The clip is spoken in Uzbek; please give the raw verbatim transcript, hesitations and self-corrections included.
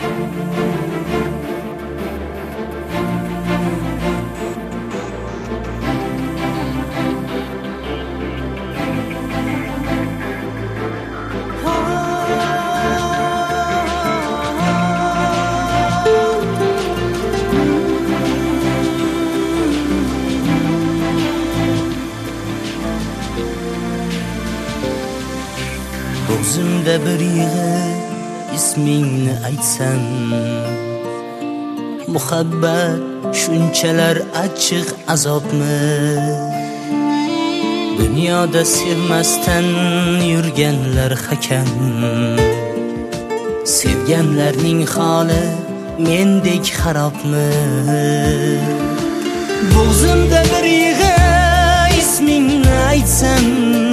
O'zimda bir yig'i ismingni aytsam, muhabbat shunchalar achchiq azobmi? Dunyoda sevmasdan yurganlar hakam, sevganlarning holi mendek xarobmi? Bo'g'zimda bir yig'i ismingni aytsam,